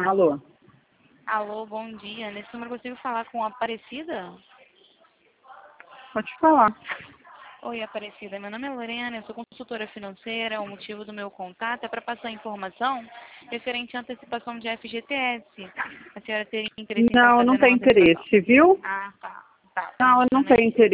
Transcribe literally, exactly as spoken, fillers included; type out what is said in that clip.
Alô? Alô, bom dia. Nesse número eu consigo falar com a Aparecida? Pode falar. Oi, Aparecida. Meu nome é Lorena, eu sou consultora financeira. O motivo do meu contato é para passar informação referente à antecipação de F G T S. A senhora teria interesse em estar Não, não fazendo uma tem antecipação? interesse, viu? Ah, tá. Tá, Não, eu não permita-me tenho aqui. interesse.